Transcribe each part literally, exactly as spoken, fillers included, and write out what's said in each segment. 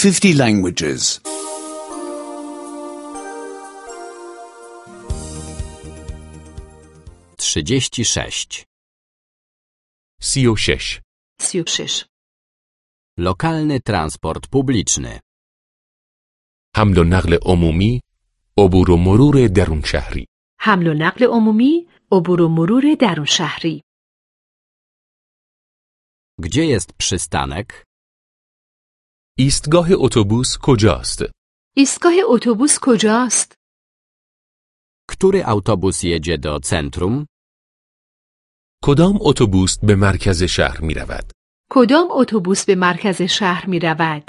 fifty languages. trzydzieści sześć. سی و شش. سی و شش. Lokalny transport publiczny. حمل و نقل عمومی، عبور و مرور درون شهری. حمل و نقل عمومی، عبور و مرور درون شهری. Gdzie jest przystanek? ایستگاه اتوبوس کجاست؟ ایستگاه اتوبوس کجاست؟ Który autobus jedzie do centrum? کدام اتوبوس به مرکز شهر می رود؟ کدام اتوبوس به مرکز شهر می رود؟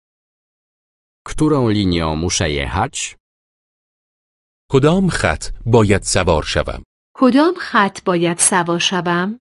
Którą linią muszę jechać? کدام خط باید سوار شوم؟ کدام خط باید سوار شوم؟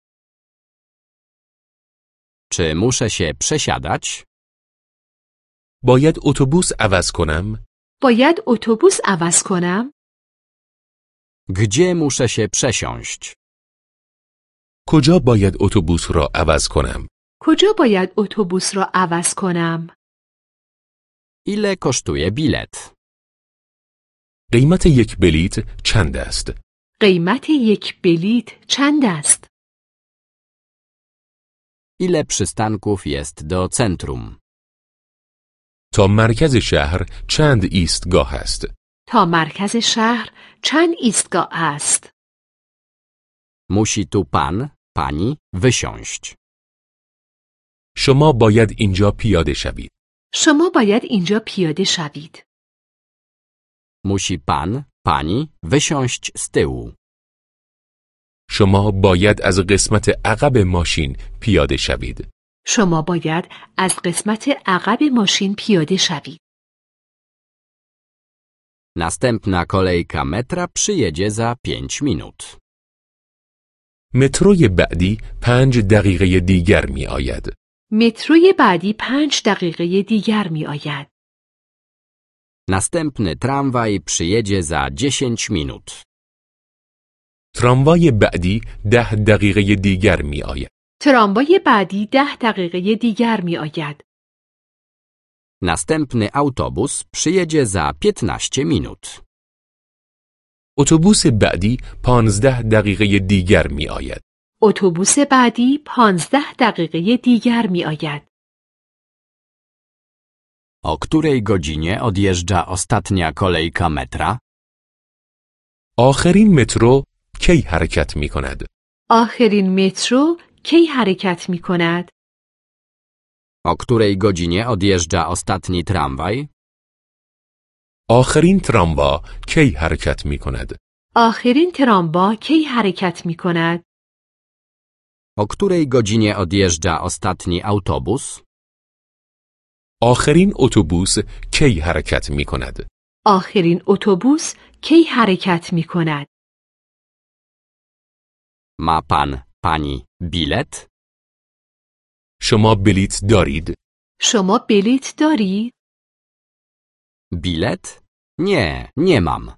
Czy muszę się przesiadać? باید اتوبوس عوض کنم؟ باید اتوبوس عوض کنم؟ Gdzie muszę się przesiąść? کجا باید اتوبوس را عوض کنم؟ کجا باید اتوبوس را عوض کنم؟ Ile kosztuje bilet? قیمت یک بلیت چند است؟ قیمت یک بلیت چند است؟ Ile przystanków jest do centrum? تا مرکز شهر چند ایستگاه است؟ تا مرکز شهر چند ایستگاه است؟ Musi tu pan, pani wysiąść. شما باید اینجا پیاده شوید. شما باید اینجا پیاده شوید. Musi pan, pani wysiąść z tyłu. شما باید از قسمت عقب ماشین پیاده شوید. شما باید از قسمت عقب ماشین پیاده شوید. Następna kolejka metra przyjedzie za pięć minut. متروی بعدی پنج دقیقه دیگر می آید. متروی بعدی پنج دقیقه دیگر می آید. Następny tramwaj przyjedzie za dziesięć minut. تراموای بعدی ده دقیقه دیگر می آید. تراموای بعدی ده دقیقه دیگر می آید. Następny autobus przyjedzie za piętnaście minut. اتوبوس بعدی پانزده دقیقه دیگر می آید. اتوبوس بعدی پانزده دقیقه دیگر می آید. O której godzinie odjeżdża ostatnia kolejka metra? آخرین مترو کی حرکت می کند؟ آخرین مترو کی حرکت می کند؟ O której godzinie odjeżdża ostatni tramwaj? آخرین تراموا کی حرکت می کند؟ آخرین تراموا کی حرکت می کند؟ O której godzinie odjeżdża ostatni autobus? آخرین اتوبوس کی حرکت می کند؟ آخرین اتوبوس کی حرکت می کند؟ Ma pan, pani bilet? شما بلیت دارید؟ شما بلیت دارید؟ Bilet? Nie, nie mam.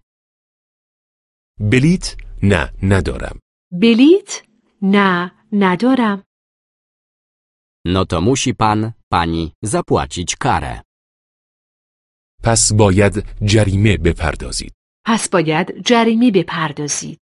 بلیت نه ندارم. بلیت؟ نه ندارم. No to musi pan, pani zapłacić karę. پس باید جریمه بپردازید. پس باید جریمه بپردازید.